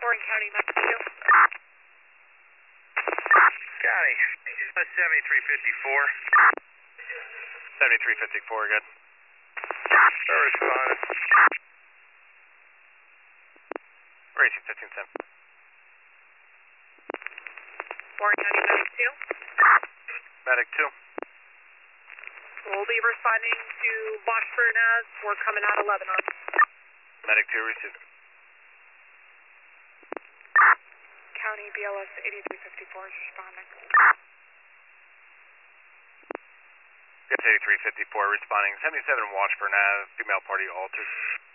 Warren County, Mexico. County, 7354. 7354 again. Responded. Racing 1510. Warren County, Medic 2. Medic 2. We'll be responding to Washburn as we're coming out of Lebanon. Medic 2 received. County BLS 8354 is responding. Yes, 8354 responding. 77 Washburn Ave, female party altered.